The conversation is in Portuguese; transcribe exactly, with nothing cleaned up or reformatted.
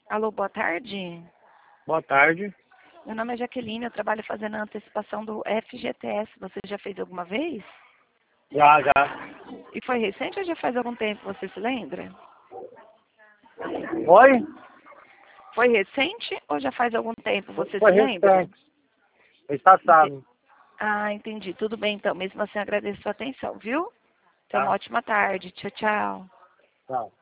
Alô, boa tarde. Boa tarde. Meu nome é Jaqueline, eu trabalho fazendo a antecipação do F G T S. Você já fez alguma vez? Já, já. E foi recente ou já faz algum tempo, você se lembra? Oi? Foi recente ou já faz algum tempo, você Foi se lembra? recente. Mês passado. Ah, entendi. Tudo bem, então. Mesmo assim, agradeço a sua atenção, viu? Tenha uma Tá? ótima tarde. Tchau, tchau. Tchau.